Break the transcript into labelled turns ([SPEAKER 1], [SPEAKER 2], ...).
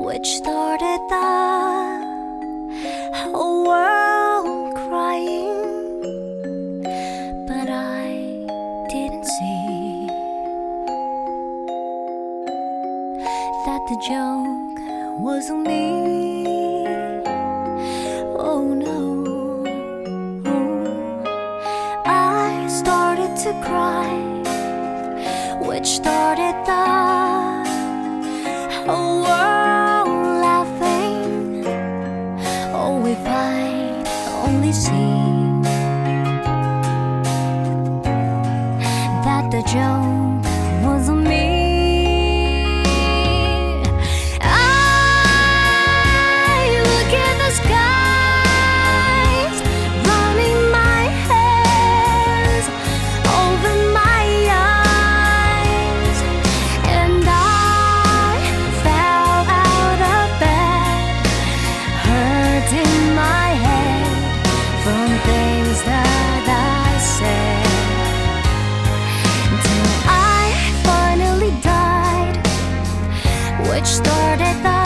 [SPEAKER 1] which started the whole world crying. But I didn't see that the joke was on me. Oh no, I started to cry, which started the whole world laughing. Oh, if I'd only seen that the joke was on me. Which started the